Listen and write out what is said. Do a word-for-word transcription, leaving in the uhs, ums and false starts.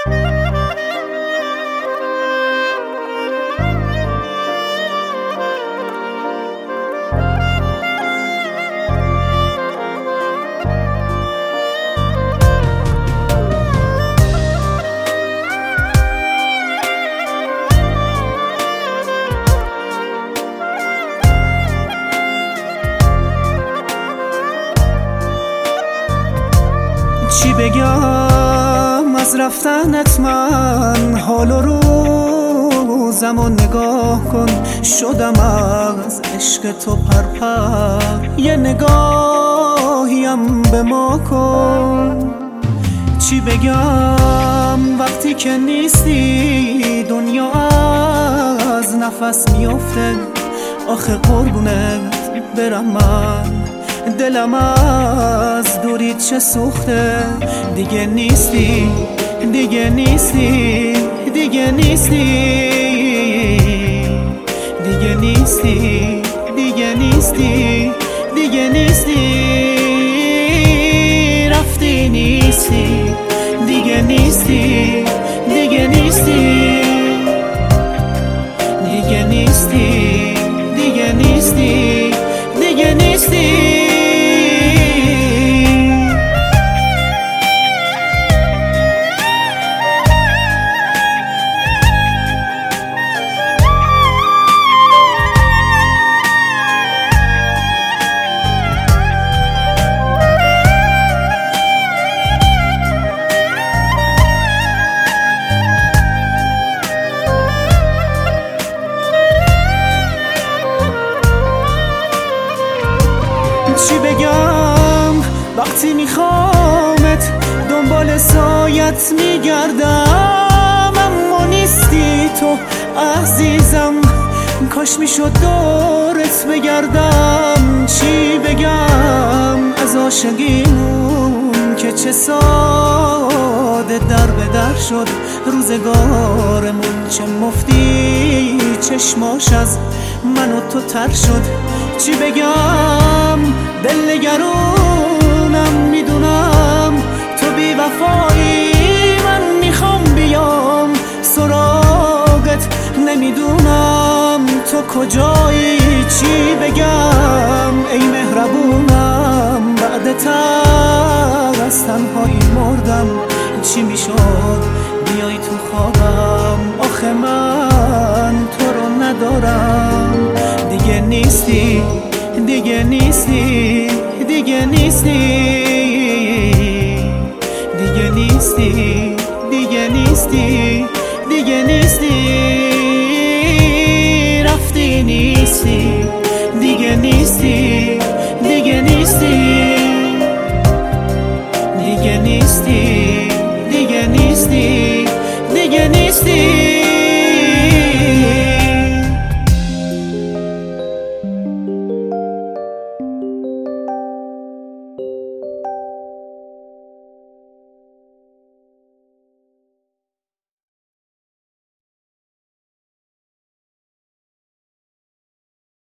چی بگم از رفتنت؟ من حال و روزم و نگاه کن، شدم از عشق تو پرپر. یه نگاهیم به ما کن. چی بگم وقتی که نیستی؟ دنیا از نفس میفته. آخه قربونت برم من، دلم از دوریت چه سوخته. دیگه نیستی، دیگه نیستی، دیگه نیستی، دیگه نیستی، دیگه نیستی، دیگه نیستی. رفتی نیستی، دیگه نیستی، دیگه نیستی، دیگه نیستی، دیگه نیستی، دیگه نیستی. چی بگم وقتی میخوامت؟ دنبال سایت میگردم، اما نیستی تو عزیزم. کاش میشد دورت بگردم. چی بگم از عاشقیمون که چه ساده در به در شد روزگارمون. چه مفتی چشماش از من و تو تر شد. چی بگم دل نگرونم، میدونم تو بی وفایی. من میخوام بیام سراغت، نمیدونم تو کجایی. چی بگم ای مهربونم؟ بعدت از تنهایی مردم. چی میشد بیای تو خوابم؟ آخه من تو رو ندارم. دیگه نیستی، دیگه نیستی، دیگه نیستی، دیگه نیستی، دیگه نیستی، دیگه نیستی. رفتی نیستی،